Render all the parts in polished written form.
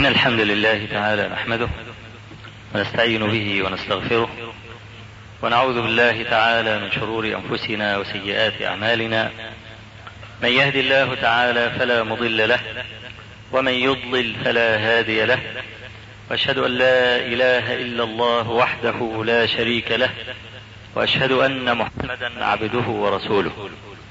إن الحمد لله تعالى نحمده ونستعين به ونستغفره ونعوذ بالله تعالى من شرور أنفسنا وسيئات أعمالنا. من يهد الله تعالى فلا مضل له ومن يضلل فلا هادي له، وأشهد أن لا إله إلا الله وحده لا شريك له، وأشهد أن محمدا عبده ورسوله.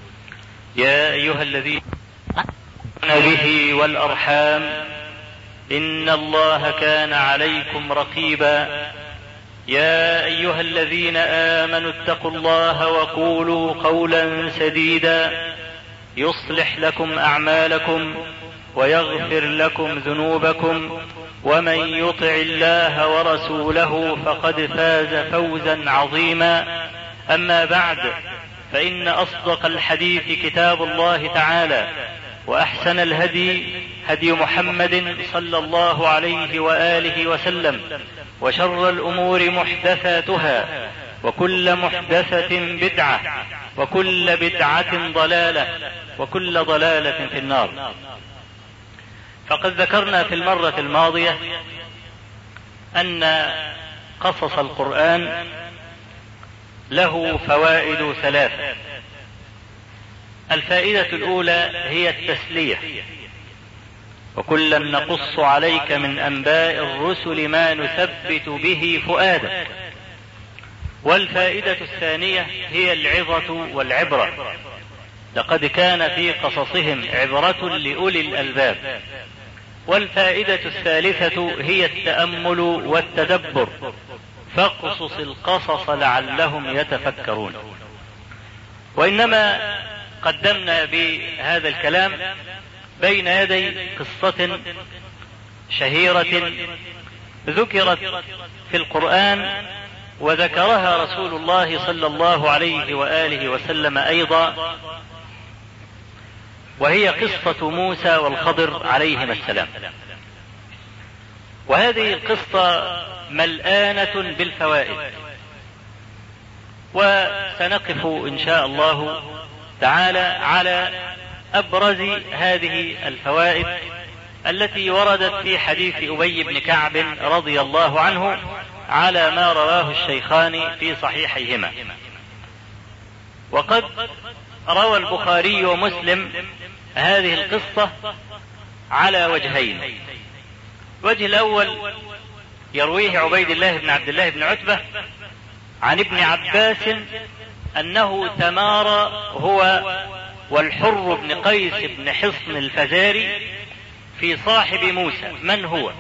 يا أيها الذين آمنوا به والأرحام إن الله كان عليكم رقيبا. يا أيها الذين آمنوا اتقوا الله وقولوا قولا سديدا يصلح لكم أعمالكم ويغفر لكم ذنوبكم، ومن يطع الله ورسوله فقد فاز فوزا عظيما. أما بعد، فإن أصدق الحديث كتاب الله تعالى، وأحسن الهدي هدي محمد صلى الله عليه وآله وسلم، وشر الأمور محدثاتها، وكل محدثة بدعة، وكل بدعة ضلالة، وكل ضلالة في النار. فقد ذكرنا في المرة الماضية أن قصص القرآن له فوائد ثلاثة. الفائدة الأولى هي التسلية، وكلا نقص عليك من أنباء الرسل ما نثبت به فؤادك. والفائدة الثانية هي العظة والعبرة، لقد كان في قصصهم عبرة لأولي الألباب. والفائدة الثالثة هي التأمل والتدبر، فاقصص القصص لعلهم يتفكرون. وإنما قدمنا بهذا الكلام بين يدي قصة شهيرة ذكرت في القرآن، وذكرها رسول الله صلى الله عليه وآله وسلم أيضا، وهي قصة موسى والخضر عليهما السلام. وهذه القصة ملآنة بالفوائد، وسنقف إن شاء الله تعالى على أبرز هذه الفوائد التي وردت في حديث أبي بن كعب رضي الله عنه على ما رواه الشيخان في صحيحيهما. وقد روى البخاري ومسلم هذه القصة على وجهين. الوجه الأول يرويه عبيد الله بن عبد الله بن عتبة عن ابن عباس أنه تمارى هو والحر بن قيس بن حصن الفزاري في صاحب موسى. من هو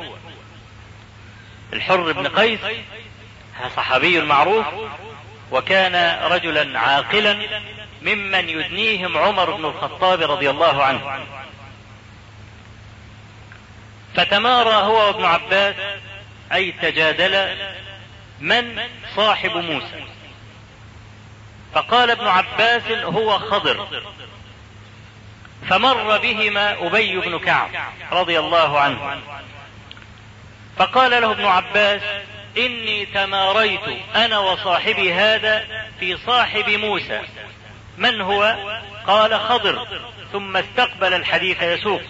الحر بن قيس؟ صحابي معروف، وكان رجلا عاقلا ممن يدنيهم عمر بن الخطاب رضي الله عنه. فتمارى هو وابن عباس، أي تجادل من صاحب موسى. فقال ابن عباس هو خضر، فمر بهما أبي بن كعب رضي الله عنه، فقال له ابن عباس: إني تماريت أنا وصاحبي هذا في صاحب موسى. من هو؟ قال: خضر. ثم استقبل الحديث يسوق.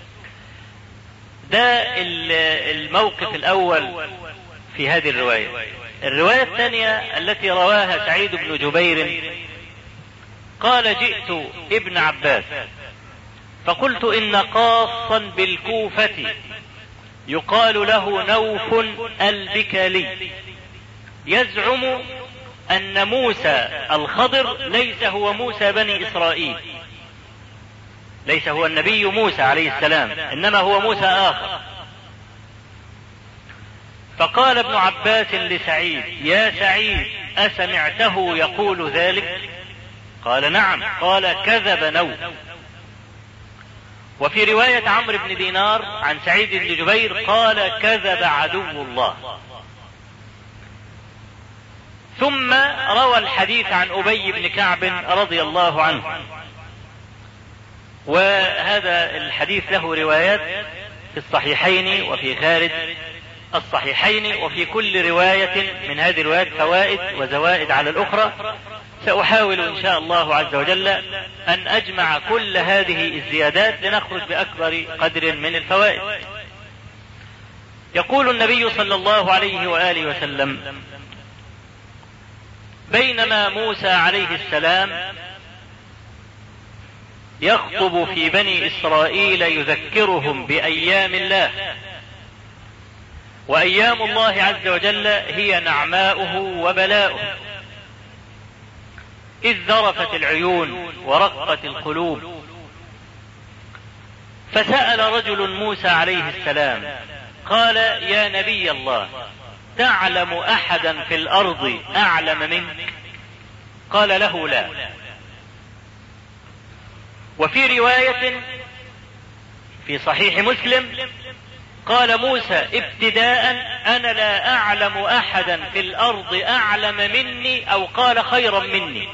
ده الموقف الأول في هذه الرواية. الرواية الثانية التي رواها سعيد بن جبير قال: جئت ابن عباس فقلت إن قاصا بالكوفة يقال له نوف البكالي يزعم أن موسى الخضر ليس هو موسى بني إسرائيل، ليس هو النبي موسى عليه السلام، إنما هو موسى آخر. فقال ابن عباس لسعيد: يا سعيد، أسمعته يقول ذلك؟ قال: نعم. قال: كذب نوف. وفي رواية عمرو بن دينار عن سعيد بن جبير قال: كذب عدو الله. ثم روى الحديث عن أبي بن كعب رضي الله عنه، وهذا الحديث له روايات في الصحيحين وفي خارج الصحيحين، وفي كل رواية من هذه الروايات فوائد وزوائد على الأخرى. سأحاول إن شاء الله عز وجل أن أجمع كل هذه الزيادات لنخرج بأكبر قدر من الفوائد. يقول النبي صلى الله عليه وآله وسلم: بينما موسى عليه السلام يخطب في بني إسرائيل يذكرهم بأيام الله، وأيام الله عز وجل هي نعماؤه وبلاؤه، إذ ذرفت العيون ورقت القلوب، فسأل رجل موسى عليه السلام قال: يا نبي الله، تعلم أحدا في الأرض أعلم منك؟ قال له: لا. وفي رواية في صحيح مسلم قال موسى ابتداء: أنا لا أعلم أحدا في الأرض أعلم مني، أو قال خيرا مني.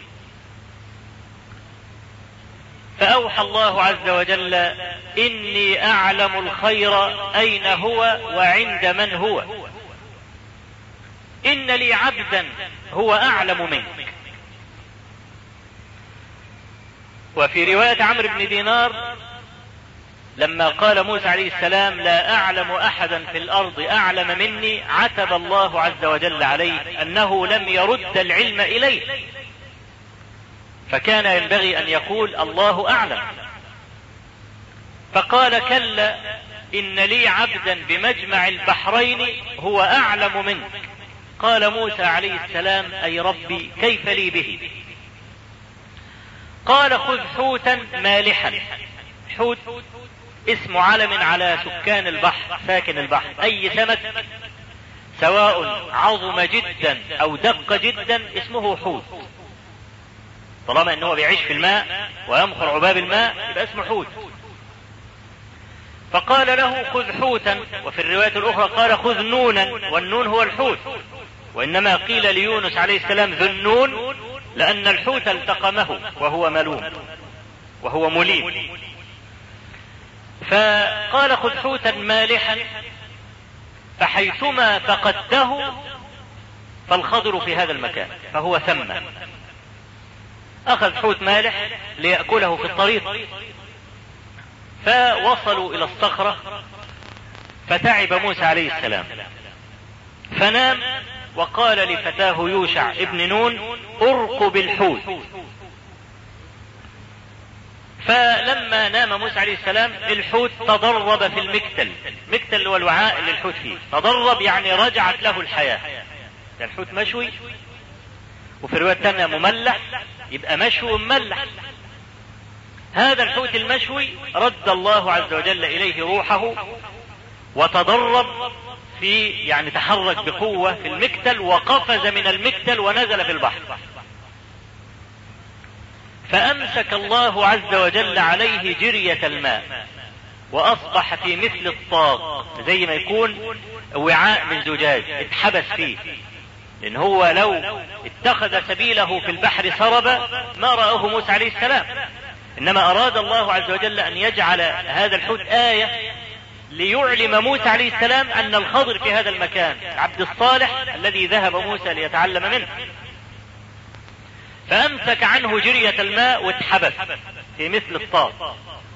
فأوحى الله عز وجل: إني أعلم الخير أين هو وعند من هو، إن لي عبدا هو أعلم منك. وفي رواية عمرو بن دينار لما قال موسى عليه السلام: لا أعلم أحدا في الأرض أعلم مني، عتب الله عز وجل عليه أنه لم يرد العلم إليه، فكان ينبغي أن يقول: الله أعلم. فقال: كلا، إن لي عبدا بمجمع البحرين هو أعلم منك. قال موسى عليه السلام: أي ربي، كيف لي به؟ قال: خذ حوتا مالحا. حوت اسم علم على سكان البحر، ساكن البحر، أي سمك سواء عظم جدا أو دق جدا اسمه حوت، طالما أنه بيعيش في الماء ويمخر عباب الماء يبقى اسمه حوت. فقال له: خذ حوتا. وفي الرواية الأخرى قال: خذ نونا، والنون هو الحوت، وإنما قيل ليونس عليه السلام ذو النون لأن الحوت التقمه وهو ملوم وهو مليم. فقال: خذ حوتا مالحا، فحيثما فقدته فالخضر في هذا المكان، فهو ثم. أخذ حوت مالح ليأكله في الطريق، فوصلوا إلى الصخرة، فتعب موسى عليه السلام فنام، وقال لفتاه يوشع ابن نون: ارقب الحوت. فلما نام موسى عليه السلام الحوت تضرب في المكتل، المكتل هو الوعاء اللي الحوت فيه، تضرب يعني رجعت له الحياة، يعني الحوت مشوي، وفي الرواية الثانية مملح، يبقى مشوي مملح. هذا الحوت المشوي رد الله عز وجل إليه روحه وتضرب في، يعني تحرك بقوة في المكتل، وقفز من المكتل ونزل في البحر، فأمسك الله عز وجل عليه جرية الماء، وأصبح في مثل الطاق، زي ما يكون وعاء من زجاج اتحبس فيه، لأن هو لو اتخذ سبيله في البحر سربا ما رآه موسى عليه السلام، إنما أراد الله عز وجل أن يجعل هذا الحوت آية ليعلم موسى عليه السلام أن الخضر في هذا المكان، العبد الصالح الذي ذهب موسى ليتعلم منه. فأمسك عنه جرية الماء واتحبس في مثل الطاق.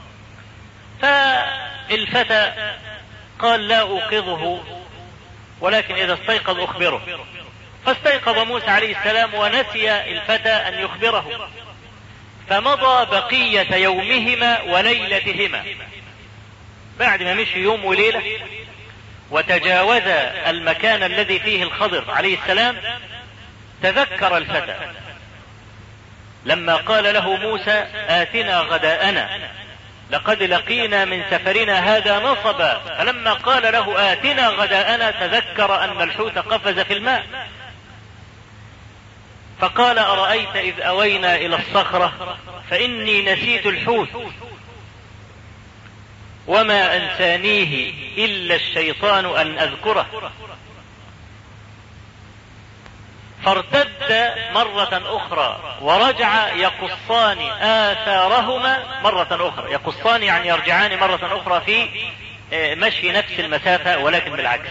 فالفتى قال: لا أوقظه، ولكن إذا استيقظ أخبره. فاستيقظ موسى عليه السلام ونسي الفتى أن يخبره، فمضى بقية يومهما وليلتهما. بعد ما مشي يوم وليلة وتجاوز المكان الذي فيه الخضر عليه السلام، تذكر الفتى لما قال له موسى: آتنا غداءنا لقد لقينا من سفرنا هذا نصبا. فلما قال له آتنا غداءنا تذكر أن الحوت قفز في الماء، فقال: أرأيت إذ أوينا إلى الصخرة فإني نسيت الحوت وما أنسانيه إلا الشيطان أن أذكره. فارتد مرة أخرى ورجع يقصان آثارهما مرة أخرى، يقصان يعني يرجعان مرة أخرى في مشي نفس المسافة ولكن بالعكس.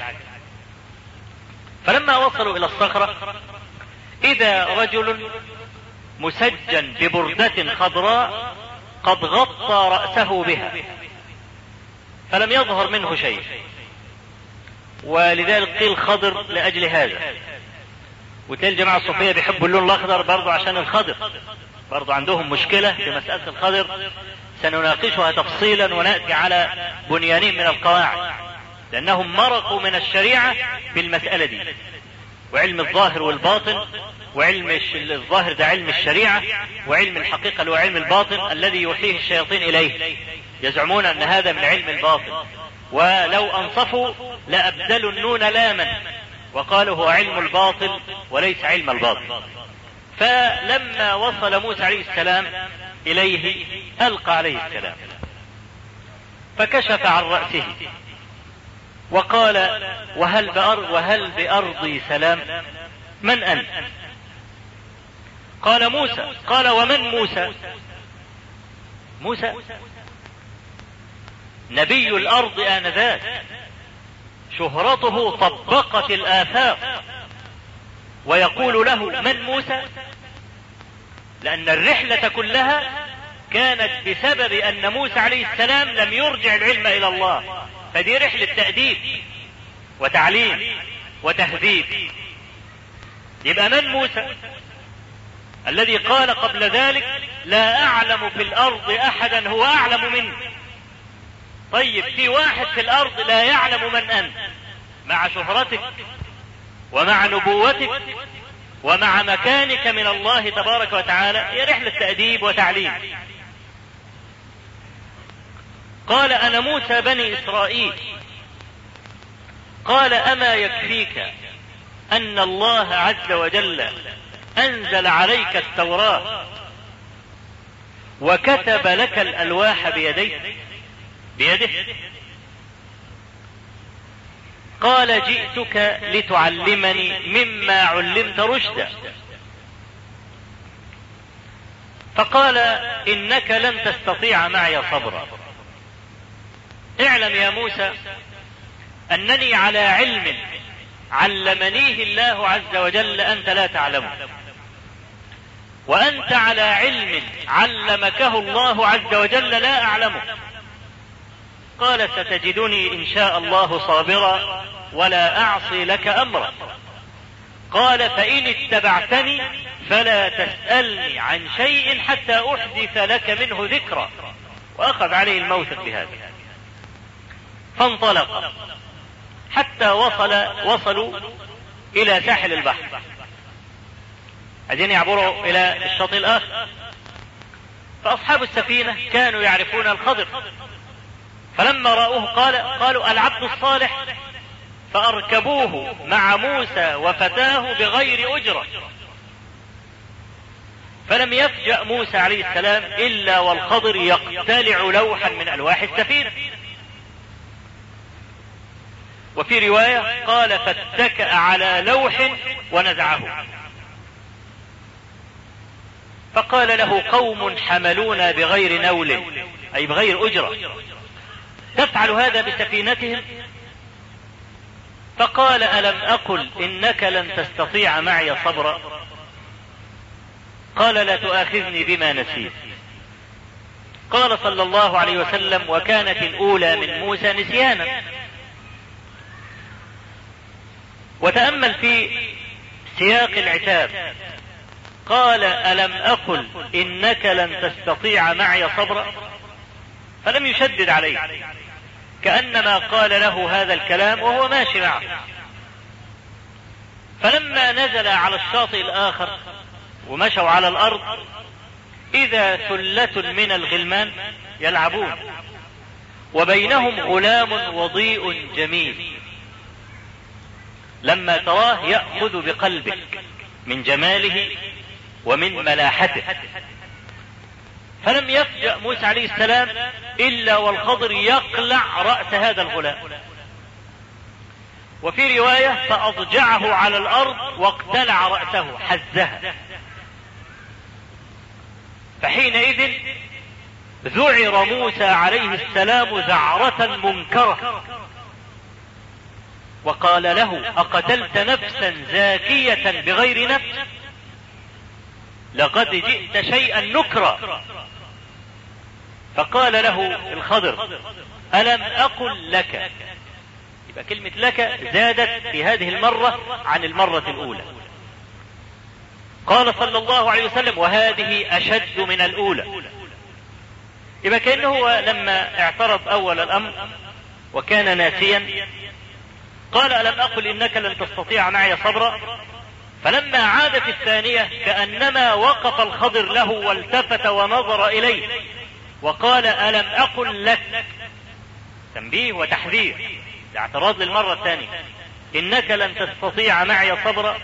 فلما وصلوا إلى الصخرة إذا رجل مسجن ببردة خضراء قد غطى رأسه بها، فلم يظهر منه شيء. ولذلك قيل خضر لأجل هذا. وتلاقي الجماعة الصوفية بيحبوا اللون الأخضر برضو عشان الخضر، برضو عندهم مشكلة في مسألة الخضر سنناقشها تفصيلا ونأتي على بنيانين من القواعد، لأنهم مرقوا من الشريعة بالمسألة دي. وعلم الظاهر والباطن، وعلم الظاهر ده علم الشريعة، وعلم الحقيقة اللي هو علم الباطن الذي يوحيه الشياطين إليه، يزعمون أن هذا من علم الباطن، ولو أنصفوا لأبدلوا النون لاما وقالوا هو علم الباطل وليس علم الباطن. فلما وصل موسى عليه السلام إليه ألقى عليه السلام فكشف عن رأسه وقال وهل بأرضي سلام؟ من أنت؟ قال موسى. قال ومن موسى؟ موسى نبي الأرض آنذاك، شهرته طبقت الآفاق، ويقول له من موسى؟ لأن الرحلة كلها كانت بسبب أن موسى عليه السلام لم يرجع العلم إلى الله، فدي رحلة تأديب وتعليم وتهذيب. يبقى من موسى الذي قال قبل ذلك لا أعلم في الأرض أحدا هو أعلم مني؟ طيب في واحد في الأرض لا يعلم من أنت، مع شهرتك ومع نبوتك ومع مكانك من الله تبارك وتعالى، هي رحلة تأديب وتعليم. قال أنا موسى بني إسرائيل. قال أما يكفيك أن الله عز وجل أنزل عليك التوراة وكتب لك الألواح بيده؟ قال جئتك لتعلمني مما علمت رشدا. فقال إنك لن تستطيع معي صبرا. اعلم يا موسى أنني على علم علمنيه الله عز وجل أنت لا تعلمه، وأنت على علم علمكه الله عز وجل لا أعلمه. قال ستجدني إن شاء الله صابرا ولا أعصي لك أمرا. قال فإن اتبعتني فلا تسألني عن شيء حتى أحدث لك منه ذكرا. وأخذ عليه الموثق بهذا، فانطلق حتى وصلوا إلى ساحل البحر، عايزين يعبروا إلى الشاطئ الآخر. فأصحاب السفينة كانوا يعرفون الخضر، فلما رأوه قالوا العبد الصالح، فأركبوه مع موسى وفتاه بغير أجرة. فلم يفجأ موسى عليه السلام إلا والخضر يقتلع لوحا من ألواح السفينة. وفي رواية قال فاتكأ على لوح ونزعه. فقال له قوم حملونا بغير نول، أي بغير أجرة، تفعل هذا بسفينتهم؟ فقال ألم أقل إنك لن تستطيع معي صبرا؟ قال لا تؤاخذني بما نسيت. قال صلى الله عليه وسلم وكانت الأولى من موسى نسيانا. وتأمل في سياق العتاب، قال ألم أقل إنك لن تستطيع معي صبرا؟ فلم يشدد عليه، كأنما قال له هذا الكلام وهو ماشي معه. فلما نزل على الشاطئ الآخر ومشوا على الأرض إذا ثلة من الغلمان يلعبون، وبينهم غلام وضيء جميل. لما تراه يأخذ بقلبك من جماله ومن ملاحته. فلم يفجأ موسى عليه السلام إلا والخضر يقلع رأس هذا الغلام. وفي رواية فأضجعه على الأرض واقتلع رأسه حزها. فحينئذ ذعر موسى عليه السلام ذعرة منكرة، وقال له أقتلت نفسا زاكية بغير نفس؟ لقد جئت شيئا نكرا. فقال له الخضر ألم أقل لك يبقى كلمة لك زادت في هذه المرة عن المرة الأولى. قال صلى الله عليه وسلم وهذه أشد من الأولى. يبقى كأنه هو لما اعترض أول الأمر وكان ناسيا قال ألم أقل إنك لن تستطيع معي صبرا؟ فلما عاد في الثانية كأنما وقف الخضر له والتفت ونظر إليه وقال ألم أقل لك، تنبيه وتحذير، اعتراض للمرة الثانية، إنك لن تستطيع معي صبرا.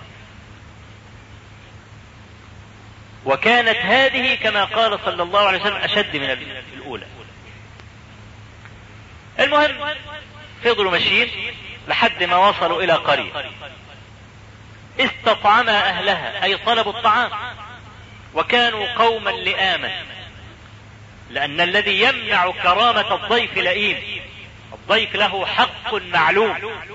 وكانت هذه كما قال صلى الله عليه وسلم أشد من الأولى. المهم فضلوا ماشيين لحد ما وصلوا إلى قرية استطعما أهلها أي طلبوا الطعام، وكانوا قوما لآما، لأن الذي يمنع كرامة الضيف لئيم. الضيف له حق معلوم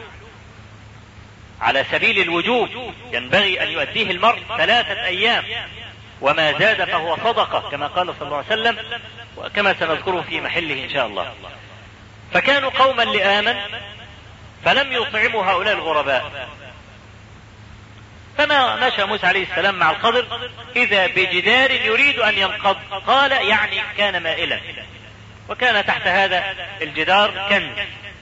على سبيل الوجوب ينبغي أن يؤديه المرء 3 أيام، وما زاد فهو صدقة كما قال صلى الله عليه وسلم، وكما سنذكره في محله إن شاء الله. فكانوا قوما لآما فلم يطعموا هؤلاء الغرباء. فما مشى موسى عليه السلام مع الخضر إذا بجدار يريد أن ينقض، قال يعني كان مائلا، وكان تحت هذا الجدار كنز،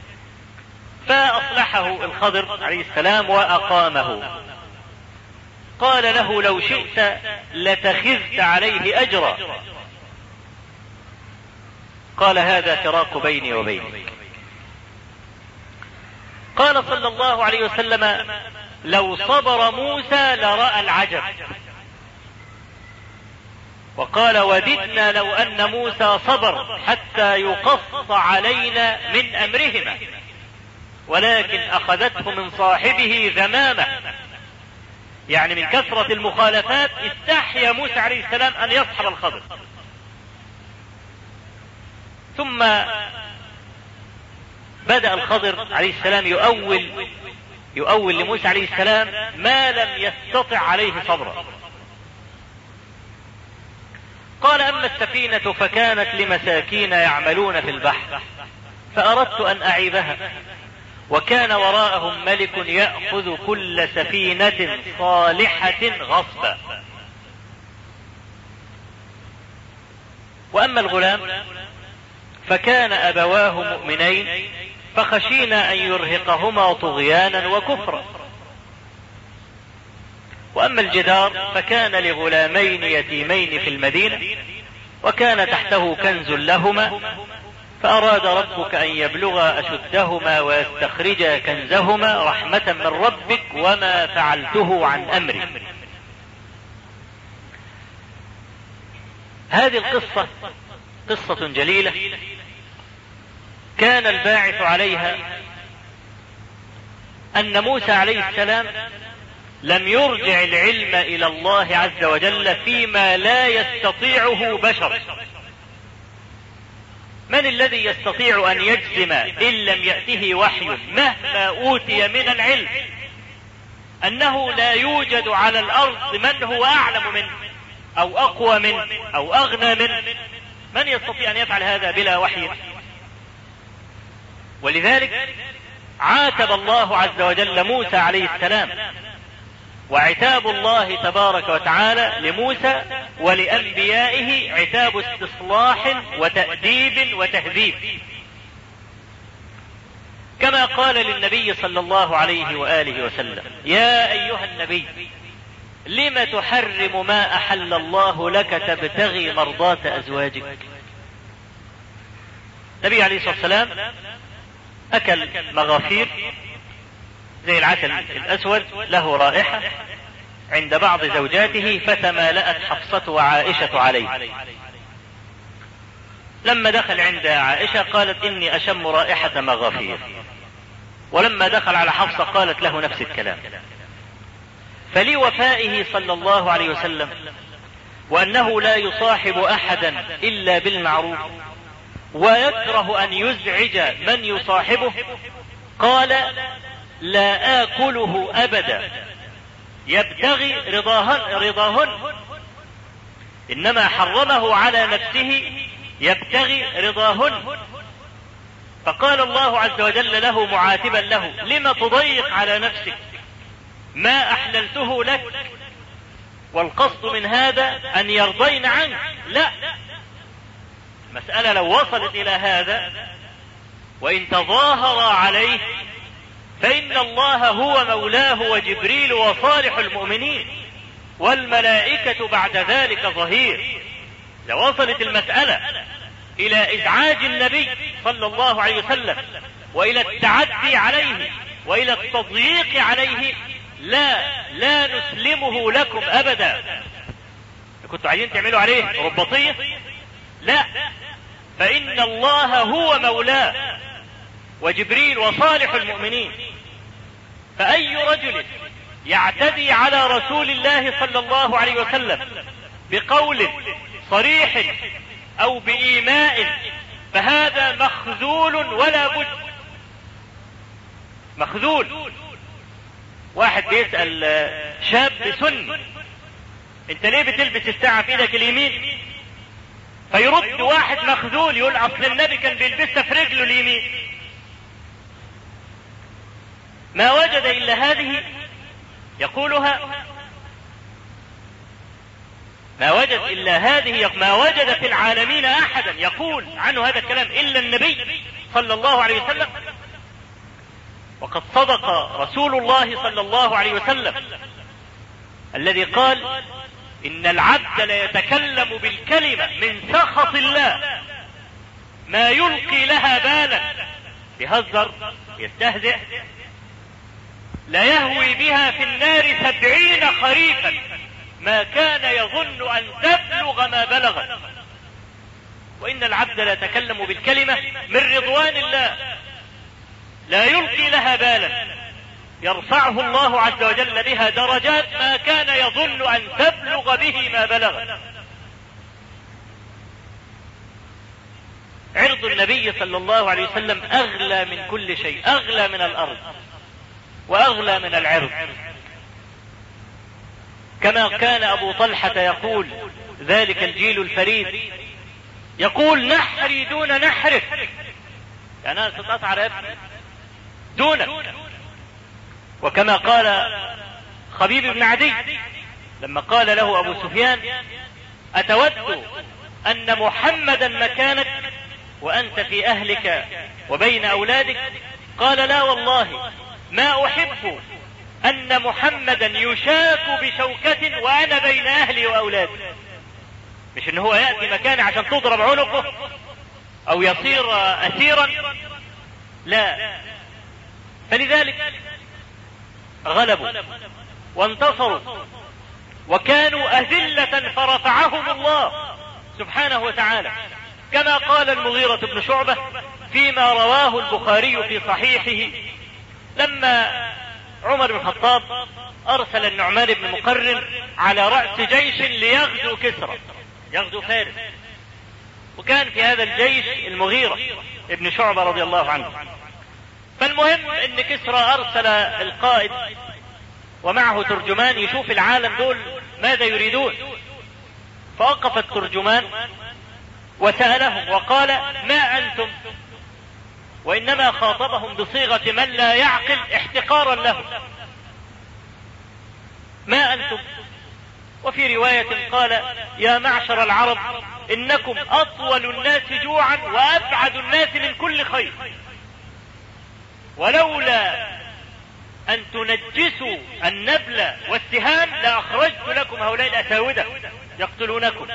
فأصلحه الخضر عليه السلام وأقامه. قال له لو شئت لتخذت عليه أجرا. قال هذا فراق بيني وبينك. قال صلى الله عليه وسلم لو صبر موسى لرأى العجب. وقال وددنا لو أن موسى صبر حتى يقص علينا من أمرهما، ولكن أخذته من صاحبه ذمامة، يعني من كثرة المخالفات استحيا موسى عليه السلام أن يصحب الخضر. ثم بدأ الخضر عليه السلام يؤول لموسى عليه السلام ما لم يستطع عليه صبرا. قال أما السفينة فكانت لمساكين يعملون في البحر فأردت أن أعيبها، وكان وراءهم ملك يأخذ كل سفينة صالحة غصبا. وأما الغلام فكان أبواه مؤمنين فخشينا أن يرهقهما طغيانا وكفرا. وأما الجدار فكان لغلامين يتيمين في المدينة وكان تحته كنز لهما، فأراد ربك أن يبلغا أشدهما ويستخرجا كنزهما رحمة من ربك وما فعلته عن أمري. هذه القصة قصة جليلة كان الباعث عليها أن موسى عليه السلام لم يرجع العلم إلى الله عز وجل فيما لا يستطيعه بشر. من الذي يستطيع أن يجزم إن لم يأته وحي مهما أوتي من العلم أنه لا يوجد على الأرض من هو أعلم منه أو أقوى منه أو أغنى منه؟ من يستطيع أن يفعل هذا بلا وحي؟ ولذلك عاتب الله عز وجل موسى عليه السلام، وعتاب الله تبارك وتعالى لموسى ولأنبيائه عتاب استصلاح وتأديب وتهذيب، كما قال للنبي صلى الله عليه وآله وسلم يا أيها النبي لم تحرم ما أحل الله لك تبتغي مرضات أزواجك. النبي عليه الصلاة والسلام أكل مغافير زي العسل الأسود له رائحة عند بعض زوجاته، فتمالأت حفصة وعائشة عليه. لما دخل عند عائشة قالت إني أشم رائحة مغافير، ولما دخل على حفصة قالت له نفس الكلام. فلوفائه صلى الله عليه وسلم وأنه لا يصاحب أحدا إلا بالمعروف ويكره أن يزعج من يصاحبه، قال لا آكله أبدا يبتغي رضاهن، إنما حرمه على نفسه يبتغي رضاهن. فقال الله عز وجل له معاتبا له: لم تضيق على نفسك؟ ما أحللته لك. والقصد من هذا أن يرضين عنك. لا، المسألة لو وصلت إلى هذا وإن تظاهر عليه فإن الله هو مولاه وجبريل وصالح المؤمنين والملائكة بعد ذلك ظهير. لو وصلت المسألة إلى إزعاج النبي صلى الله عليه وسلم وإلى التعدي عليه وإلى التضييق عليه، لا نسلمه لكم أبدا. كنتوا عايزين تعملوا عليه رباطية؟ لا، فإن الله هو مولاه وجبريل وصالح المؤمنين. فأي رجل يعتدي على رسول الله صلى الله عليه وسلم بقول صريح أو بإيماء فهذا مخذول ولا بد. مخذول. واحد بيسأل شاب سني: انت ليه بتلبس الساعة في ايدك اليمين؟ فيرد واحد مخذول يقول: اصل النبي كان بيلبسها في رجله اليمين. ما وجد الا هذه يقولها، ما وجد في العالمين احدا يقول عنه هذا الكلام الا النبي صلى الله عليه وسلم. وقد صدق رسول الله صلى الله عليه وسلم الذي قال: إن العبد ليتكلم بالكلمة من سخط الله ما يلقي لها بالا، يهزر يستهزئ، لا يهوي بها في النار 70 خريفا ما كان يظن أن تبلغ ما بلغت. وإن العبد ليتكلم بالكلمة من رضوان الله لا يلقي لها بالا يرفعه الله عز وجل بها درجات ما كان يظن أن تبلغ به ما بلغ. عرض النبي صلى الله عليه وسلم أغلى من كل شيء، أغلى من الأرض وأغلى من العرض. كما كان أبو طلحة يقول، ذلك الجيل الفريد، يقول: نحري دون نحرك، يعني أنا استطعت على ابني دونك. وكما قال خبيب بن عدي لما قال له أبو سفيان: أتود أن محمدا مكانك وأنت في أهلك وبين أولادك؟ قال: لا والله ما أحب أن محمدا يشاك بشوكة وأنا بين أهلي وأولادي. مش إن هو يأتي مكاني عشان تضرب عنقه أو يصير أسيرا، لا. فلذلك غلبوا وانتصروا وكانوا أذلة فرفعهم الله سبحانه وتعالى، كما قال المغيرة بن شعبة فيما رواه البخاري في صحيحه لما عمر بن الخطاب أرسل النعمان بن مقرن على رأس جيش ليغزو كسرى، يغزو فارس، وكان في هذا الجيش المغيرة ابن شعبة رضي الله عنه. فالمهم ان كسرى ارسل القائد ومعه ترجمان يشوف العالم دول ماذا يريدون. فوقف الترجمان وسألهم وقال: ما أنتم؟ وإنما خاطبهم بصيغة من لا يعقل احتقارا له. ما أنتم؟ وفي رواية قال: يا معشر العرب إنكم أطول الناس جوعا وأبعد الناس من كل خير، ولولا أن تنجسوا النبل والسهام لأخرجت لكم هؤلاء الأساودة يقتلونكم.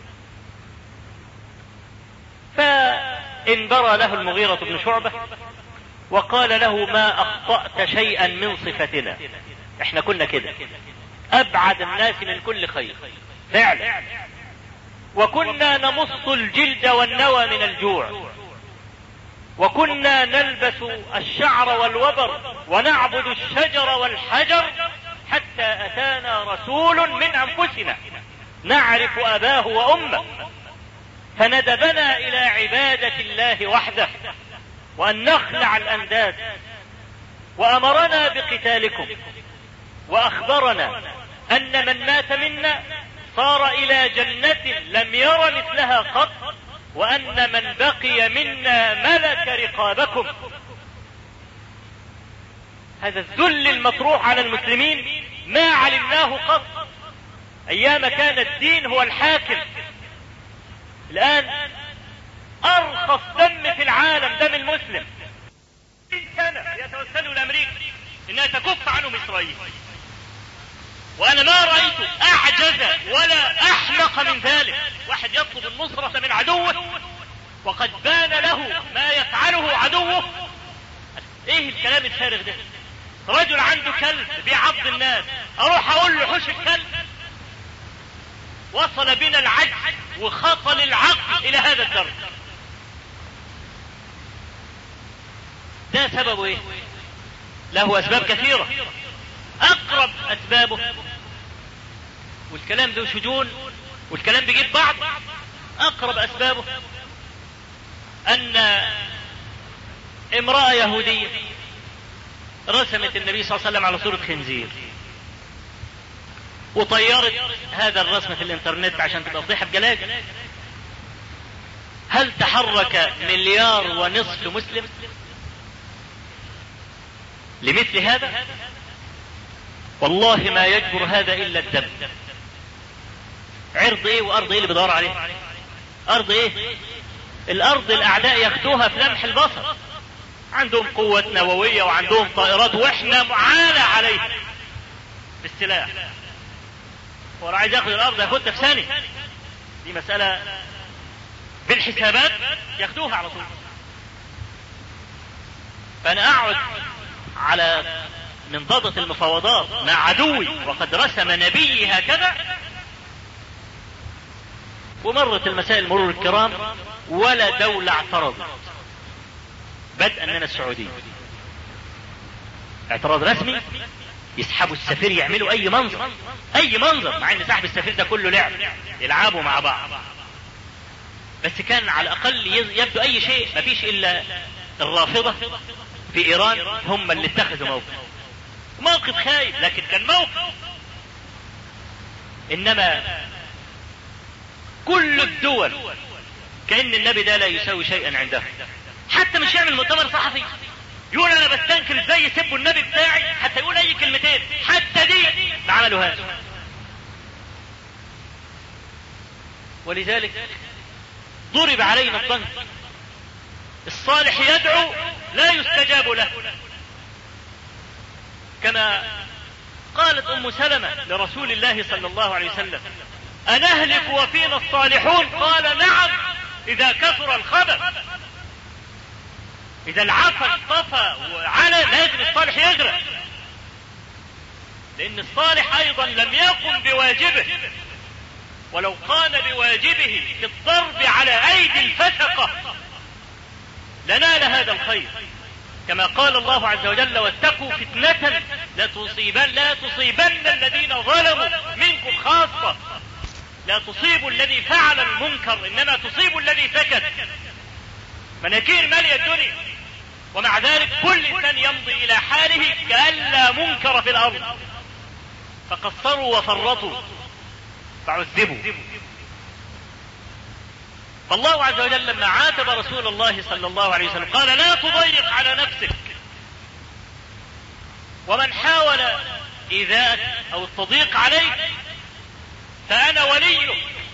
فانبرى له المغيرة بن شعبة وقال له: ما أخطأت شيئا من صفتنا، احنا كنا كده أبعد الناس من كل خير فعلا، وكنا نمص الجلد والنوى من الجوع، وكنا نلبس الشعر والوبر ونعبد الشجر والحجر حتى أتانا رسول من أنفسنا نعرف أباه وأمه فندبنا إلى عبادة الله وحده وأن نخلع الأنداد، وأمرنا بقتالكم، وأخبرنا أن من مات منا صار إلى جنة لم ير مثلها قط وأن من بقي منا ملك رقابكم. هذا الذل المطروح على المسلمين ما علمناه قط أيام كان الدين هو الحاكم. الآن أرخص دم في العالم دم المسلم. 20 سنة يتوسلوا لأمريكا إنها تكف عنهم إسرائيل، وأنا ما رأيت أعجز ولا أحمق من ذلك. واحد يطلب النصرة من عدوه وقد بان له ما يفعله عدوه. إيه الكلام الفارغ ده؟ رجل عنده كلب بيعض الناس، أروح أقول له حوش الكلب؟ وصل بنا العجز وخطل العقل إلى هذا الدرجة. ده سببه إيه؟ له أسباب كثيرة. أقرب أسبابه، والكلام ده شجون والكلام بيجيب بعض، أقرب أسبابه أن امرأة يهودية رسمت النبي صلى الله عليه وسلم على صورة خنزير وطيرت هذا الرسم في الانترنت عشان تبقى فضيحة بجلاجل. هل تحرك 1.5 مليار مسلم لمثل هذا؟ والله ما يجبر هذا إلا الدم. عرض ايه وارض ايه اللي بدور عليه؟ ارض ايه؟ الارض الاعداء ياخدوها في لمح البصر. عندهم قوة نووية وعندهم طائرات واحنا معالى عليها بالسلاح. هو عايز ياخد الارض ياخدها في ثانية. دي مسألة بالحسابات ياخدوها على طول. فانا اقعد على منضدة المفاوضات مع عدوي وقد رسم نبي هكذا؟ ومرت المسائل مرور الكرام ولا دولة اعترضت بدءا من السعودية. اعتراض رسمي، يسحبوا السفير، يعملوا اي منظر، اي منظر، مع ان سحب السفير ده كله لعب، يلعبوا مع بعض. بس كان على الاقل يبدو اي شيء. ما فيش الا الرافضة في ايران هم اللي اتخذوا موقف خايف، لكن كان موقف. انما كل الدول كأن النبي ده لا يساوي شيئا عندهم. حتى مش يعمل مؤتمر صحفي يقول انا بستنكر ازاي يسبوا النبي بتاعي، حتى يقول اي كلمتين، حتى دي ما عملوا هذا. ولذلك ضرب علينا الضنك. الصالح يدعو لا يستجاب له، كما قالت ام سلمة لرسول الله صلى الله عليه وسلم: أنهلك وفينا الصالحون؟ قال: نعم، إذا كثر الخبث. إذا العفن طفى وعلى لازم الصالح يغرق، لأن الصالح أيضا لم يقم بواجبه، ولو قام بواجبه في الضرب على أيدي الفسقة لنال هذا الخير، كما قال الله عز وجل: واتقوا فتنة لا تصيبن الذين ظلموا منكم خاصة. لا تصيب الذي فعل المنكر، إنما تصيب الذي سكت. مناكير مالية الدنيا، ومع ذلك كل إنسان يمضي إلى حاله كأن لا منكر في الأرض، فقصروا وفرطوا فعذبوا. فالله عز وجل لما عاتب رسول الله صلى الله عليه وسلم قال: لا تضيق على نفسك، ومن حاول إيذاءك أو التضييق عليك فأنا وليه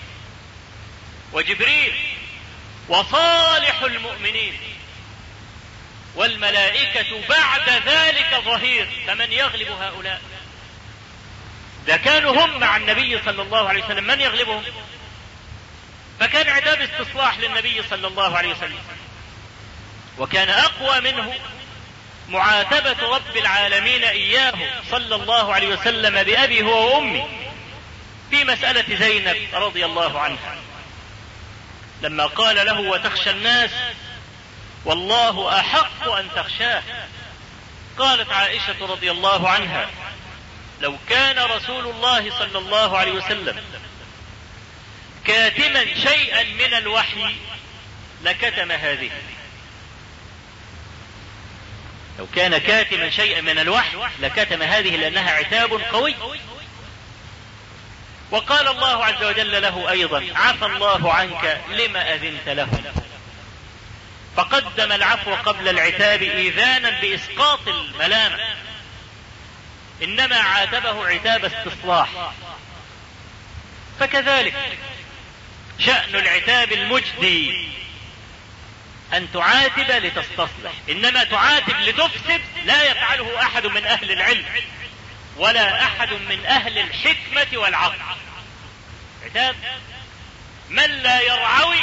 وجبريل وصالح المؤمنين والملائكة بعد ذلك ظهير، فمن يغلب هؤلاء؟ ده كانوا هم مع النبي صلى الله عليه وسلم، من يغلبهم؟ فكان عتاب استصلاح للنبي صلى الله عليه وسلم، وكان أقوى منه معاتبة رب العالمين إياه صلى الله عليه وسلم بأبي هو وأمي في مسألة زينب رضي الله عنها، لما قال له: وتخشى الناس والله أحق أن تخشاه. قالت عائشة رضي الله عنها: لو كان رسول الله صلى الله عليه وسلم كاتما شيئا من الوحي لكتم هذه. لو كان كاتما شيئا من الوحي لكتم هذه، لأنها عتاب قوي. وقال الله عز وجل له أيضا: عفى الله عنك لما أذنت له. فقدم العفو قبل العتاب إيذانا بإسقاط الملامة، إنما عاتبه عتاب استصلاح. فكذلك شأن العتاب المجدي أن تعاتب لتستصلح، إنما تعاتب لتفسد لا يفعله أحد من أهل العلم ولا أحد من أهل الحكمة والعقل. عتاب من لا يرعوي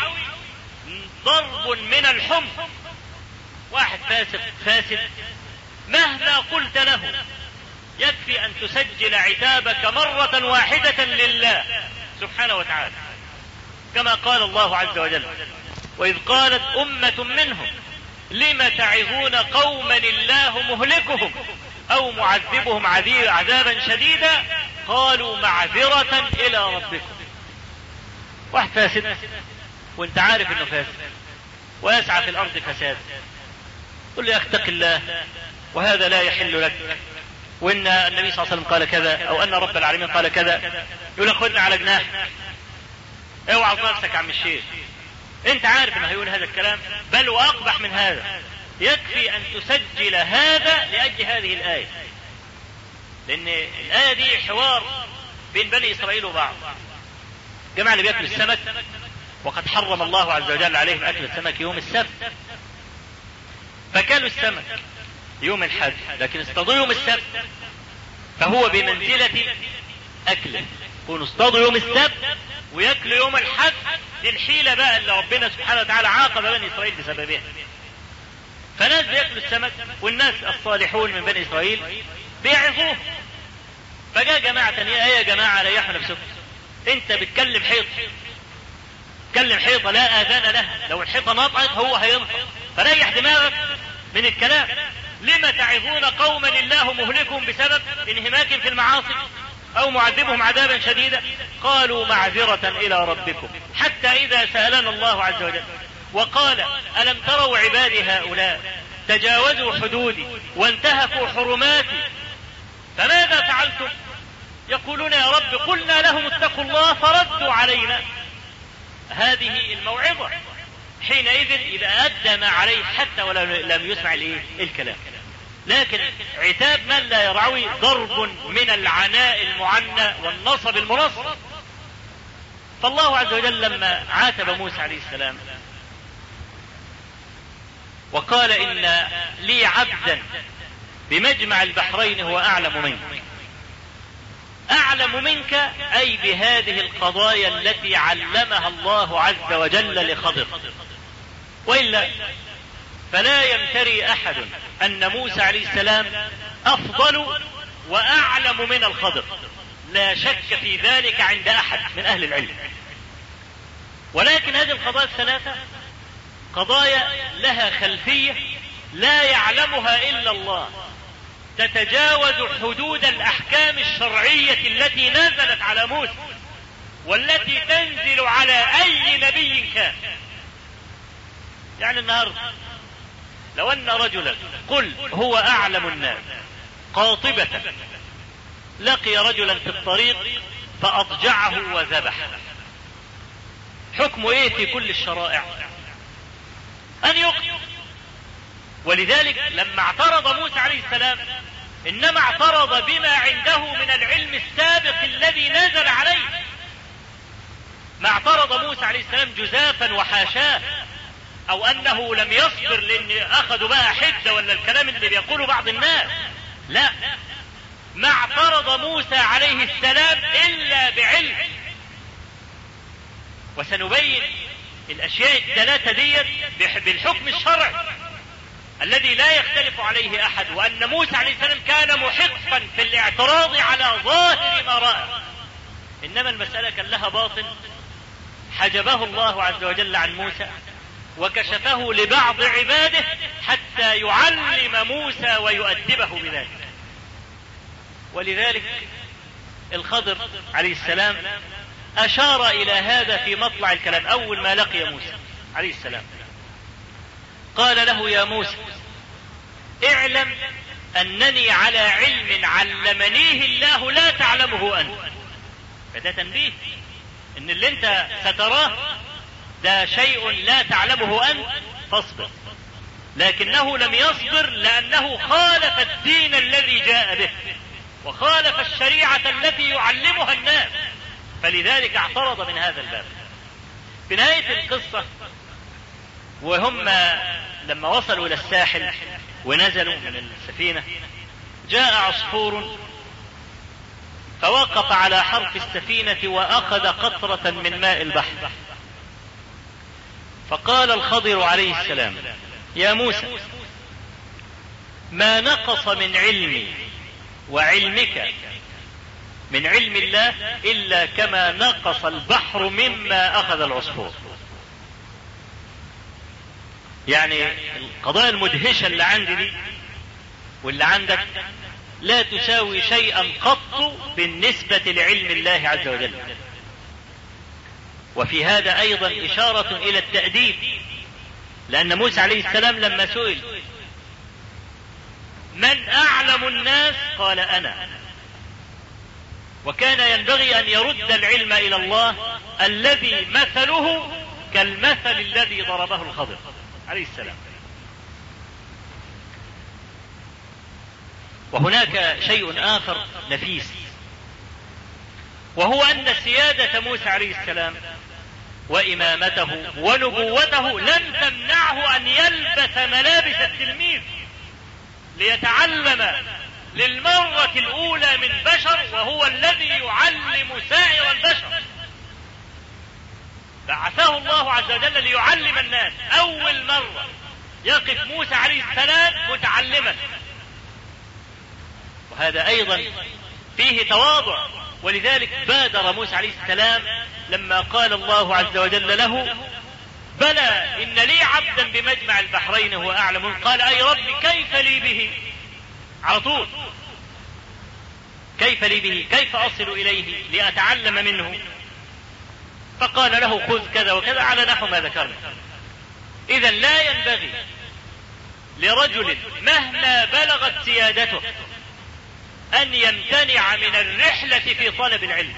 ضرب من الحمق. واحد فاسد مهما قلت له يكفي أن تسجل عتابك مرة واحدة لله سبحانه وتعالى، كما قال الله عز وجل: وإذ قالت أمة منهم لم تعظون قوما الله مهلكهم أو معذبهم عذابا شديدا قالوا معذرة إلى ربكم. واحد فاسد وانت عارف انه فاسد ويسعى في الأرض فساد، قل لي اتق الله وهذا لا يحل لك، وإن النبي صلى الله عليه وسلم قال كذا أو أن رب العالمين قال كذا، يقول لك خدنا على جناح. اوعى نفسك عم الشيخ، انت عارف انه هيقول هذا الكلام، بل واقبح من هذا. يكفي ان تسجل هذا لاجل هذه الآية، لان الآية دي حوار بين بني اسرائيل وبعض. الجماعة اللي بياكلوا السمك، وقد حرم الله عز وجل عليهم اكل السمك يوم السبت، فكلوا السمك يوم الحج لكن اصطادوا يوم السبت، فهو بمنزلة اكله. يكونوا اصطادوا يوم السبت ويأكلوا يوم الحج، دي الحيلة بقى اللي ربنا سبحانه وتعالى عاقب بني إسرائيل بسببها. فناس بيأكلوا السمك والناس الصالحون من بني إسرائيل بيعظوه. فجاء جماعة تانية: يا جماعة ريحوا نفسكم، انت بتكلم حيط، تكلم حيطة لا آذان لها، لو الحيطة نطقت هو هينطق، فريح دماغك من الكلام. لما تعظون قوما الله مهلكهم بسبب انهماك في المعاصي أو معذبهم عذابا شديدا قالوا معذرة إلى ربكم. حتى إذا سألنا الله عز وجل وقال: ألم تروا عبادي هؤلاء تجاوزوا حدودي وانتهكوا حرماتي فماذا فعلتم؟ يقولون: يا رب قلنا لهم اتقوا الله فردوا علينا. هذه الموعظة حينئذ إذا أدى ما عليه حتى ولو لم يسمع الكلام. لكن عتاب من لا يرعوي ضرب من العناء المعنى والنصب المنصب. فالله عز وجل لما عاتب موسى عليه السلام وقال: إن لي عبدا بمجمع البحرين هو أعلم منك. أعلم منك أي بهذه القضايا التي علمها الله عز وجل لخضر، وإلا فلا يمتري أحد أن موسى عليه السلام أفضل وأعلم من الخضر، لا شك في ذلك عند أحد من أهل العلم. ولكن هذه القضايا الثلاثة قضايا لها خلفية لا يعلمها إلا الله، تتجاوز حدود الأحكام الشرعية التي نزلت على موسى والتي تنزل على أي نبي كان. يعني النهاردة لو أن رجلا قل هو أعلم الناس قاطبة لقي رجلا في الطريق فأضجعه وذبحه، حكمه إيه في كل الشرائع؟ أن يقتل. ولذلك لما اعترض موسى عليه السلام إنما اعترض بما عنده من العلم السابق الذي نزل عليه. ما اعترض موسى عليه السلام جزافا وحاشاه، أو أنه لم يصبر لأن أخذوا بقى حجة ولا الكلام اللي بيقوله بعض الناس. لا، ما اعترض موسى عليه السلام إلا بعلم. وسنبين الأشياء الثلاثة دي بالحكم الشرعي الذي لا يختلف عليه أحد، وأن موسى عليه السلام كان محقا في الاعتراض على ظاهر ما رأى، إنما المسألة كان لها باطن حجبه الله عز وجل عن موسى وكشفه لبعض عباده حتى يعلم موسى ويؤدبه بذلك. ولذلك الخضر عليه السلام أشار إلى هذا في مطلع الكلام أول ما لقي موسى عليه السلام. قال له: يا موسى اعلم أنني على علم علمنيه الله لا تعلمه أنت. فده تنبيه ان اللي انت ستراه ده شيء لا تعلمه انت فاصبر، لكنه لم يصبر لانه خالف الدين الذي جاء به وخالف الشريعة التي يعلمها الناس، فلذلك اعترض من هذا الباب. في نهاية القصة وهم لما وصلوا الى الساحل ونزلوا من السفينة جاء عصفور فوقف على حرف السفينة واخذ قطرة من ماء البحر، فقال الخضر عليه السلام: يا موسى، ما نقص من علمي وعلمك من علم الله إلا كما نقص البحر مما أخذ العصفور. يعني القضايا المدهشة اللي عندي دي واللي عندك لا تساوي شيئا قط بالنسبة لعلم الله عز وجل. وفي هذا أيضا إشارة إلى التأديب، لأن موسى عليه السلام لما سئل من أعلم الناس قال أنا، وكان ينبغي أن يرد العلم إلى الله الذي مثله كالمثل الذي ضربه الخضر عليه السلام. وهناك شيء آخر نفيس، وهو أن سيادة موسى عليه السلام وإمامته ونبوته لم تمنعه أن يلبس ملابس التلميذ ليتعلم للمرة الأولى من بشر، وهو الذي يعلم سائر البشر. بعثه الله عز وجل ليعلم الناس. أول مرة يقف موسى عليه السلام متعلما، وهذا أيضا فيه تواضع. ولذلك بادر موسى عليه السلام لما قال الله عز وجل له: بلى إن لي عبدا بمجمع البحرين هو أعلم. قال: أي رب كيف لي به؟ على طول كيف لي به؟ كيف أصل إليه لأتعلم منه؟ فقال له: خذ كذا وكذا على نحو ما ذكرنا. إذن لا ينبغي لرجل مهما بلغت سيادته أن يمتنع من الرحلة في طلب العلم.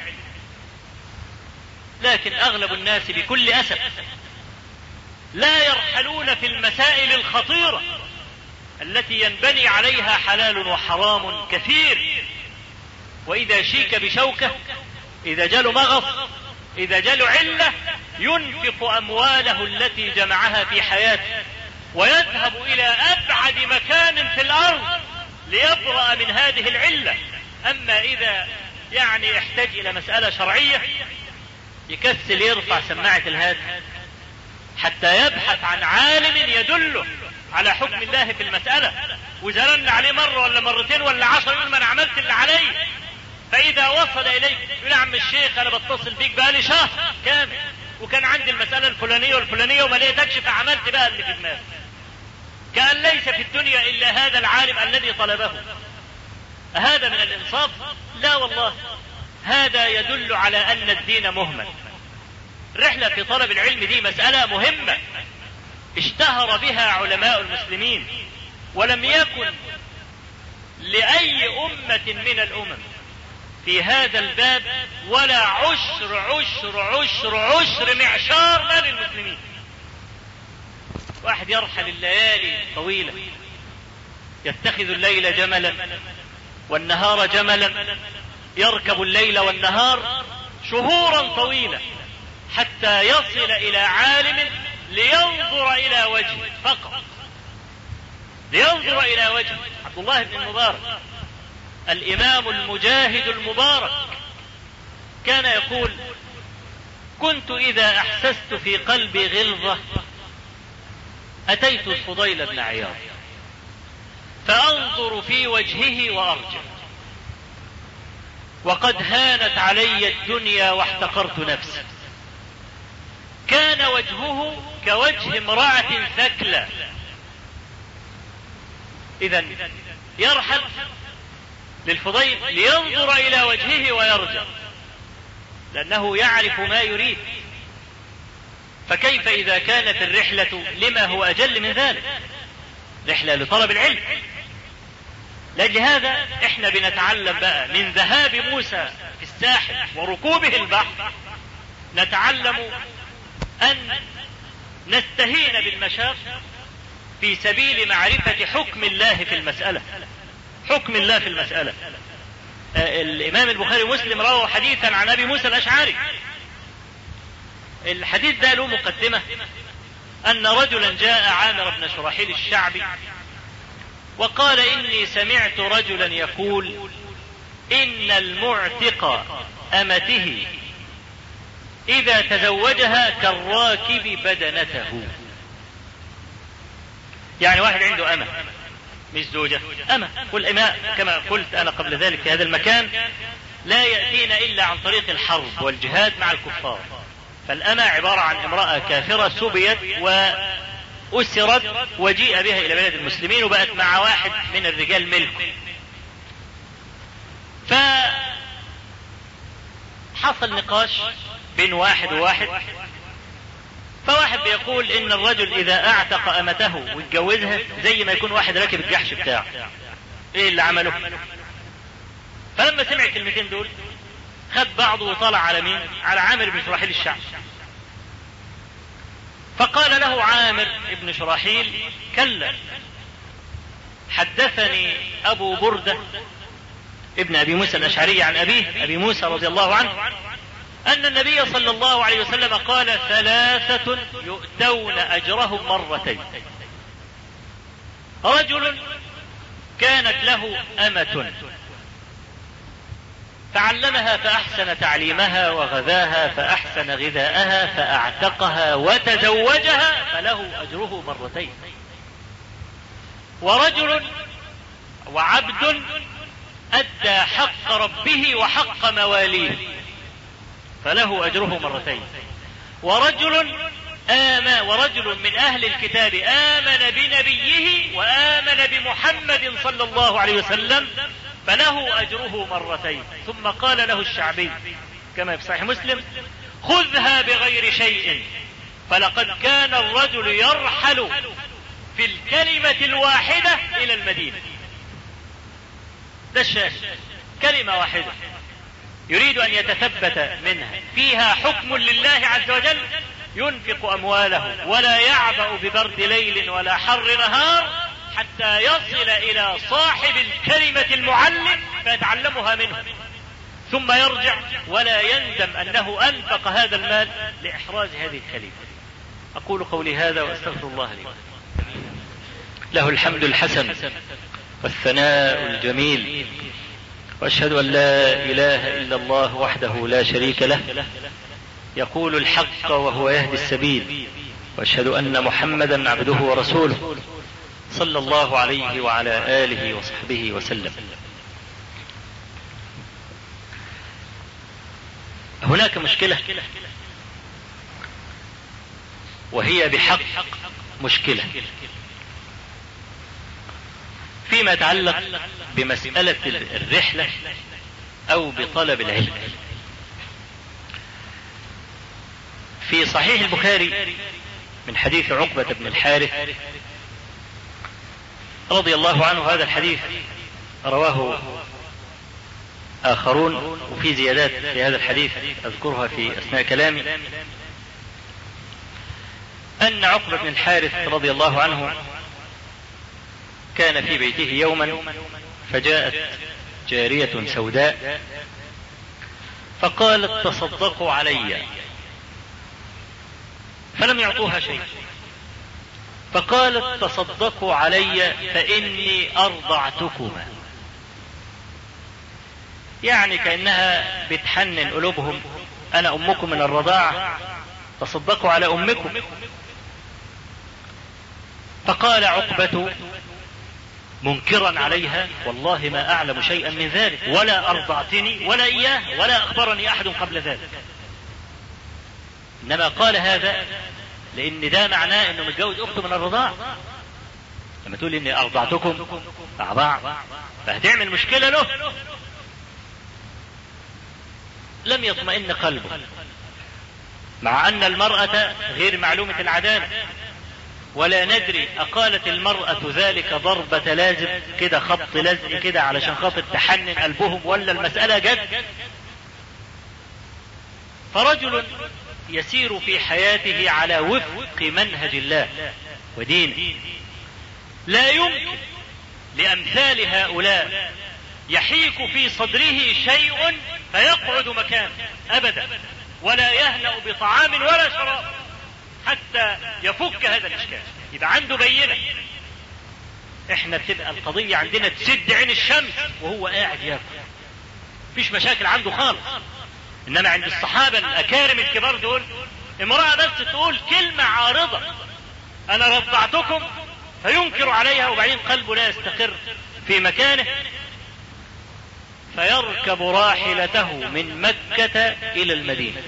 لكن أغلب الناس بكل أسف لا يرحلون في المسائل الخطيرة التي ينبني عليها حلال وحرام كثير. وإذا شيك بشوكة، إذا جاله مغص، إذا جاله علة، ينفق أمواله التي جمعها في حياته ويذهب إلى أبعد مكان في الأرض ليبرأ من هذه العلة. أما إذا يعني احتاج إلى مسألة شرعية يكسل يرفع سماعة الهاتف حتى يبحث عن عالم يدله على حكم الله في المسألة، وزرن عليه مرة ولا مرتين ولا 10 يقول: ما أنا عملت اللي علي. فإذا وصل إليك يقول: عم الشيخ أنا بتصل بيك بقالي شهر كامل وكان عندي المسألة الفلانية والفلانية وما لقيتكش فعملت بقى اللي في دماغي. كأن ليس في الدنيا إلا هذا العالم الذي طلبه. هذا من الإنصاف؟ لا والله، هذا يدل على أن الدين مهمل. الرحلة في طلب العلم دي مسألة مهمة اشتهر بها علماء المسلمين، ولم يكن لأي أمة من الأمم في هذا الباب ولا عشر عشر عشر عشر معشار ما للمسلمين. واحد يرحل الليالي طويلة، يتخذ الليل جملا والنهار جملا، يركب الليل والنهار شهورا طويلة حتى يصل إلى عالم لينظر إلى وجهه فقط، لينظر إلى وجهه. عبد الله بن المبارك الإمام المجاهد المبارك كان يقول: كنت إذا أحسست في قلبي غلظة أتيت الفضيل بن عياض فأنظر في وجهه وأرجع، وقد هانت علي الدنيا واحتقرت نفسي. كان وجهه كوجه امرأة ثكلى. إذن يرحل للفضيل لينظر إلى وجهه ويرجع، لأنه يعرف ما يريد. فكيف إذا كانت الرحلة لما هو أجل من ذلك، رحلة لطلب العلم؟ لأجل هذا احنا بنتعلم بقى من ذهاب موسى في الساحل وركوبه البحر نتعلم أن نستهين بالمشاق في سبيل معرفة حكم الله في المسألة. حكم الله في المسألة. الإمام البخاري ومسلم رووا حديثا عن أبي موسى الأشعري. الحديث ده له مقدمة، أن رجلا جاء عامر بن شراحيل الشعبي وقال: إني سمعت رجلا يقول إن المعتق أمته إذا تزوجها كالراكب بدنته. يعني واحد عنده أمة، مش زوجة، أمة. والإماء كما قلت أنا قبل ذلك في هذا المكان لا يأتينا إلا عن طريق الحرب والجهاد مع الكفار. فالأمة عبارة عن امرأة كافرة سبيت وأسرت وجيء بها إلى بلد المسلمين وبقت مع واحد من الرجال ملك. فحصل نقاش بين واحد وواحد، فواحد بيقول إن الرجل إذا أعتق أمته واتجوزها زي ما يكون واحد راكب الجحش بتاعه. إيه اللي عمله؟ فلما سمع الكلمتين دول خد بعضه وطلع على مين؟ على عامر بن شراحيل الشعبي. فقال له عامر بن شراحيل: كلا، حدثني أبو بردة ابن أبي موسى الأشعري عن أبيه أبي موسى رضي الله عنه أن النبي صلى الله عليه وسلم قال: 3 يؤتون أجرهم مرتين. رجل كانت له أمة فعلمها فأحسن تعليمها وغذاها فأحسن غذاءها فأعتقها وتزوجها فله أجره مرتين. ورجل وعبد أدى حق ربه وحق مواليه فله أجره مرتين. ورجل من أهل الكتاب آمن بنبيه وآمن بمحمد صلى الله عليه وسلم فله أجره مرتين. ثم قال له الشعبي كما في صحيح مسلم: خذها بغير شيء، فلقد كان الرجل يرحل في الكلمة الواحدة إلى المدينة. ده الشاهد، كلمة واحدة يريد أن يتثبت منها فيها حكم لله عز وجل، ينفق أمواله ولا يعبأ ببرد ليل ولا حر نهار حتى يصل إلى صاحب الكلمة المعلم فيتعلمها منه، ثم يرجع ولا يندم أنه أنفق هذا المال لإحراز هذه الكلمة. أقول قولي هذا وأستغفر الله لي. له الحمد الحسن والثناء الجميل، وأشهد أن لا إله إلا الله وحده لا شريك له يقول الحق وهو يهدي السبيل، وأشهد أن محمدا عبده ورسوله صلى الله عليه وعلى آله وصحبه وسلم. هناك مشكلة، وهي بحق مشكلة فيما يتعلق بمسألة الرحلة أو بطلب العلم. في صحيح البخاري من حديث عقبة بن الحارث رضي الله عنه، هذا الحديث رواه آخرون وفي زيادات في هذا الحديث أذكرها في أثناء كلامي، أن عقبة بن الحارث رضي الله عنه كان في بيته يوما فجاءت جارية سوداء فقالت: تصدقوا علي، فلم يعطوها شيء، فقالت: تصدقوا علي فإني أرضعتكما. يعني كأنها بتحنن قلوبهم: أنا أمكم من الرضاعة، تصدقوا على أمكم. فقال عقبة منكرا عليها: والله ما أعلم شيئا من ذلك، ولا أرضعتني ولا إياه، ولا أخبرني أحد قبل ذلك. إنما قال هذا لأن ده معناه أنه متجوز أخته من الرضاعة. لما تقول إني أرضعتكم مع بعض فهتعمل مشكلة له. لم يطمئن قلبه، مع أن المرأة غير معلومة العدالة، ولا ندري أقالت المرأة ذلك ضربة لازم كده، خبط لزق كده علشان خاطر تحنن قلبهم، ولا المسألة جد. فرجل يسير في حياته على وفق منهج الله ودينه لا يمكن لأمثال هؤلاء يحيك في صدره شيء فيقعد مكانه أبدا، ولا يهنأ بطعام ولا شراب حتى يفك هذا الإشكال، يبقى عنده بينة. احنا بتبقى القضية عندنا تسد عين الشمس وهو قاعد ياكل، مفيش مشاكل عنده خالص. انما عند الصحابة الأكارم الكبار دول امرأة بس تقول كلمة عارضة، انا رضعتكم، فينكر عليها وبعدين قلبه لا يستقر في مكانه، فيركب راحلته من مكة إلى المدينة.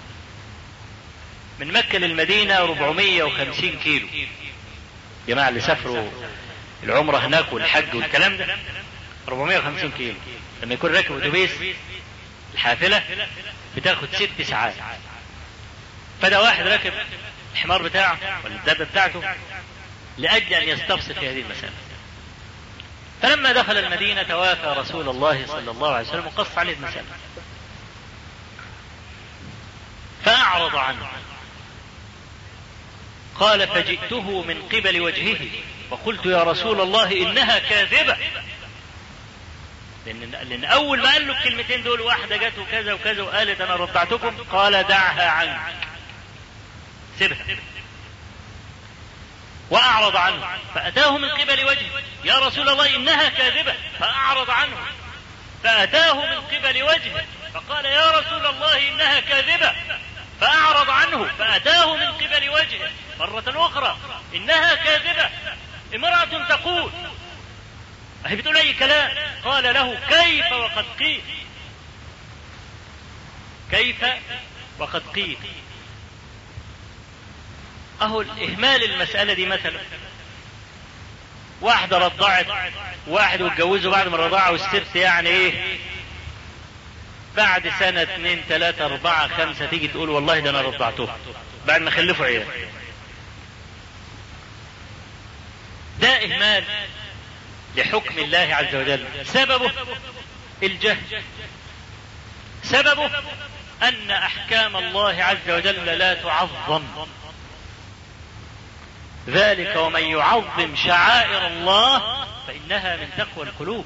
من مكة للمدينة 450 كيلو. جماعة اللي سافروا العمرة هناك والحج والكلام ده 450 كيلو. لما يكون راكب اتوبيس الحافلة بتاخد 6 ساعات. فده واحد راكب الحمار بتاعه ولا الدابة بتاعته لأجل أن يستفسر في هذه المسألة. فلما دخل المدينة توافى رسول الله صلى الله عليه وسلم وقص عليه المسألة، فأعرض عنه. قال فجئته من قبل وجهه وقلت يا رسول الله إنها كاذبة، لأن أول ما قال له الكلمتين دول واحدة جت وكذا وكذا وقالت أنا رضعتكم، قال دعها عنك، سيبها. وأعرض عنه فأتاه من قبل وجهه يا رسول الله إنها كاذبة، فأعرض عنه فأتاه من قبل وجهه فقال يا رسول الله إنها كاذبة، فأعرض عنه فأتاه من قبل وجهه مرة أخرى إنها كاذبة. امرأة تقول، هي بتقول أي كلام. قال له كيف وقد قيل، كيف وقد قيل. أهو الإهمال المسألة دي مثلا واحدة رضعت واحد واتجوزوا بعد ما الرضاعة والست يعني ايه بعد سنة 2 3 4 5 تيجي تقول والله ده انا رضعته بعد ما خلفوا عيال. ده إهمال لحكم الله عز وجل. سببه الجهل، سببه أن أحكام الله عز وجل لا تعظم. ذلك ومن يعظم شعائر الله فإنها من تقوى القلوب.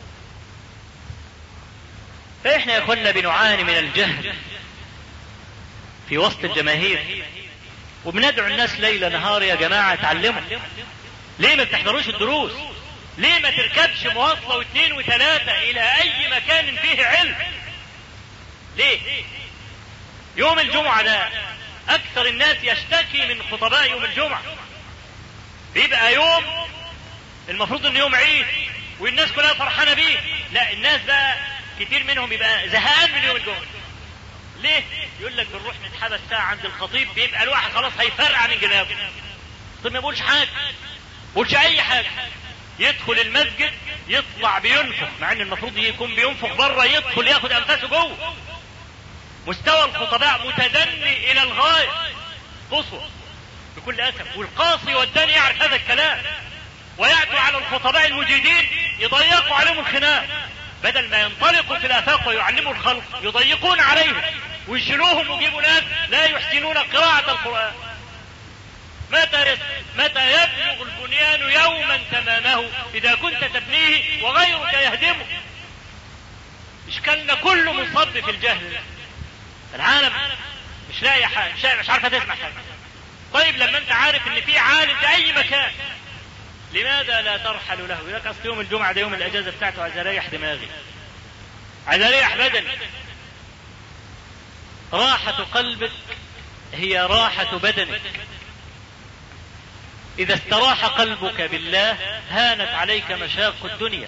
فإحنا يا أخوانا بنعاني من الجهل في وسط الجماهير، وبندعو الناس ليل نهار يا جماعة اتعلموا. ليه ما بتحضروش الدروس؟ ليه ما تركبش مواصلة واثنين وثلاثة إلى أي مكان فيه علم؟ ليه؟ يوم الجمعة ده أكثر الناس يشتكي من خطباء يوم الجمعة. بيبقى يوم المفروض انه يوم عيد والناس كلها فرحانة بيه، لا الناس بقى كتير منهم بيبقى زهقان من يوم الجمعة. ليه؟ يقول لك بنروح نتحبس ساعة عند الخطيب، بيبقى الواحد خلاص هيفرقع من جنابه. طب ما يقولش حاجة، ما يقولش أي حاجة. يدخل المسجد يطلع بينفخ، مع ان المفروض يكون بينفخ بره، يدخل ياخد أنفاسه جوه. مستوى الخطباء متدني إلى الغاية قصوى بكل أسف، والقاصي والداني يعرف هذا الكلام، ويأتوا على الخطباء المجيدين يضيقوا عليهم الخناق، بدل ما ينطلقوا في الآفاق ويعلموا الخلق يضيقون عليهم ويشيلوهم ويجيبوا ناس لا يحسنون قراءة القرآن. متى يبلغ البنيان يوما تمامه إذا كنت تبنيه وغيرك يهدمه؟ إشكالنا كله منصب في الجهل. العالم مش لاقي حاجة، مش عارفة تسمع حاجة. طيب لما انت عارف ان في عالم في اي مكان لماذا لا ترحل له؟ يقول لك اصل يوم الجمعة ده يوم الاجازة بتاعته، عايز اريح دماغي، عايز اريح بدني. راحة قلبك هي راحة بدنك. اذا استراح قلبك بالله هانت عليك مشاق الدنيا.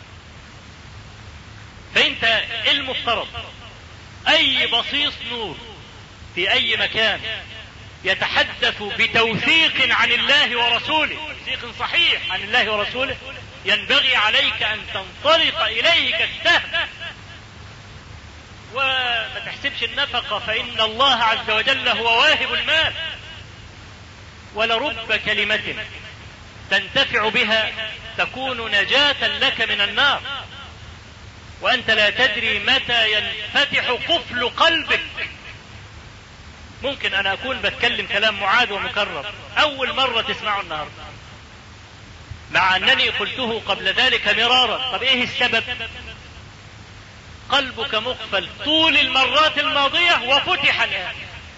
فانت المفترض اي بصيص نور في اي مكان يتحدث بتوثيق عن الله ورسوله، توثيق صحيح عن الله ورسوله، ينبغي عليك ان تنطلق اليه كالسهم. وما تحسبش النفقة، فان الله عز وجل هو واهب المال. ولرب كلمة تنتفع بها تكون نجاة لك من النار، وأنت لا تدري متى ينفتح قفل قلبك ممكن أنا أكون بتكلم كلام معاد ومكرر أول مرة تسمعه النهاردة، مع أنني قلته قبل ذلك مرارا. طب إيه السبب؟ قلبك مقفل طول المرات الماضية وفتح الآن،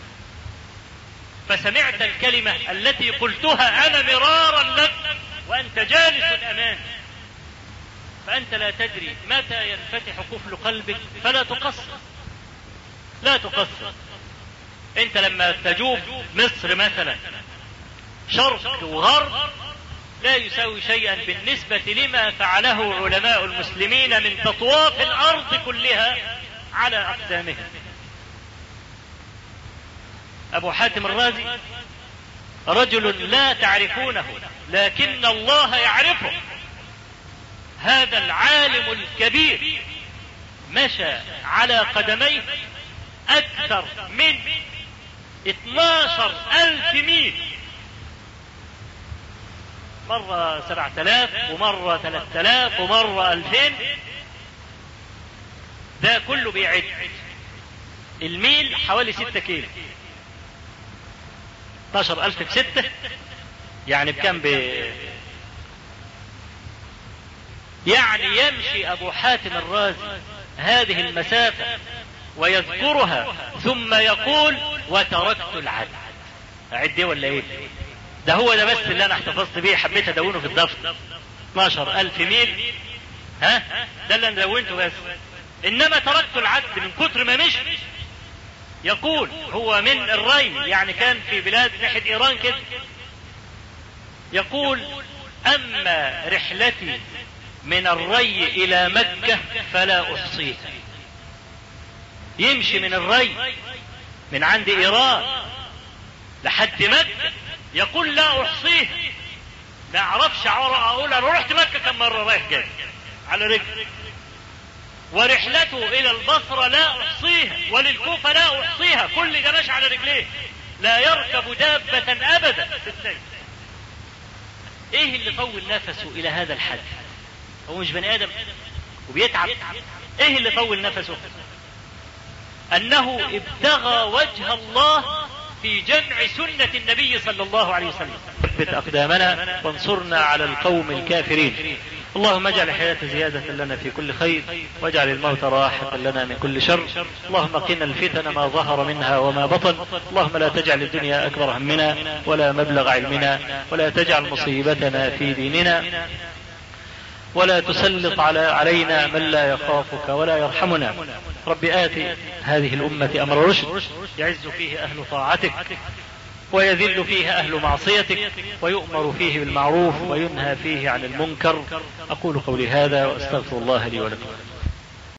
فسمعت الكلمة التي قلتها أنا مرارا لك وأنت جالس أمامي، فأنت لا تدري متى ينفتح قفل قلبك، فلا تقصر، لا تقصر. أنت لما تجوب مصر مثلا شرق وغرب لا يساوي شيئا بالنسبة لما فعله علماء المسلمين من تطواف الأرض كلها على أقدامهم. أبو حاتم الرازي رجل لا تعرفونه لكن الله يعرفه. هذا العالم الكبير مشى على قدميه أكثر من 12,000 ميل، مرة 7,000 ومرة 3,000 ومرة 2,000. ده كله بيعد الميل حوالي 6 كيلو، 12,000 في 6 يعني بكم؟ يعني يمشي أبو حاتم الرازي هذه المسافة ويذكرها ثم يقول وتركت العد. أعد ايه ولا ايه؟ ده هو ده بس اللي انا احتفظت بيه، حبيت ادونه في الدفتر. 12,000 ميل، ها ده اللي انا دونته بس. انما تركت العد من كتر ما مشي. يقول هو من الري، يعني كان في بلاد ناحية ايران كده. يقول اما رحلتي من الري الى مكة فلا احصيها. يمشي من الري من عند ايران لحد مكة، يقول لا احصيها، ما اعرفش اقول انا رحت مكة كم مرة رايح جاي على رجل. ورحلته الى البصرة لا احصيها، وللكوفة لا احصيها، كل ده ماشي على رجليه، لا يركب دابة ابدا في السير. ايه اللي طول نفسه الى هذا الحد؟ هو مش بني ادم وبيتعب؟ ايه اللي طول نفسه؟ انه ابتغى وجه الله في جمع سنة النبي صلى الله عليه وسلم. ثبت اقدامنا وانصرنا على القوم الكافرين. اللهم اجعل الحياة زيادة لنا في كل خير، واجعل الموت راحة لنا من كل شر. اللهم قنا الفتن ما ظهر منها وما بطن. اللهم لا تجعل الدنيا اكبر همنا ولا مبلغ علمنا، ولا تجعل مصيبتنا في ديننا، ولا تسلط علينا من لا يخافك ولا يرحمنا. رب آت هذه الأمة أمر رشد يعز فيه أهل طاعتك ويذل فيه أهل معصيتك، ويؤمر فيه بالمعروف وينهى فيه عن المنكر. أقول قولي هذا وأستغفر الله لي ولكم.